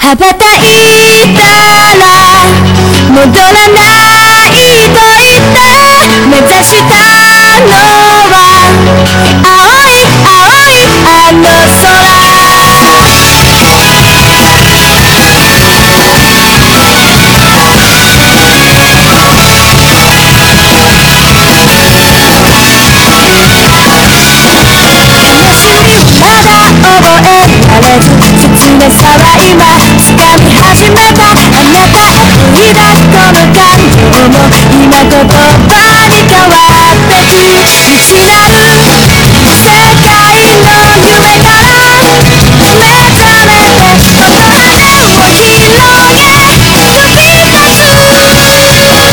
羽ばたいたら戻らないと言って目指したのは青い青いあの悲しみまだ覚えられず切なさは今掴み始めたあなたへ繰り出すこの感情も今言葉に変わってく未知なる世界の夢から目覚めて大人を広げ飛び出す羽ばたいたら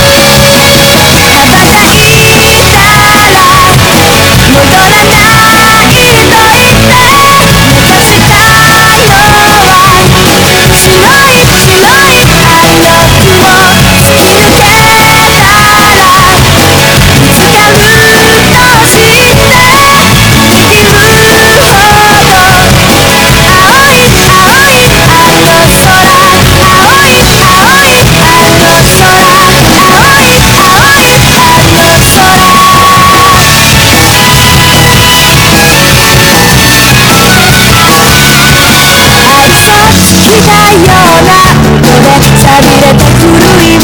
戻らないと言って目指したのは白い白いあの雲突き抜けたら見つかると知って生きるほど青い青いあの空青い青いあの空青い青いあの愛想ついたような音で寂れた古い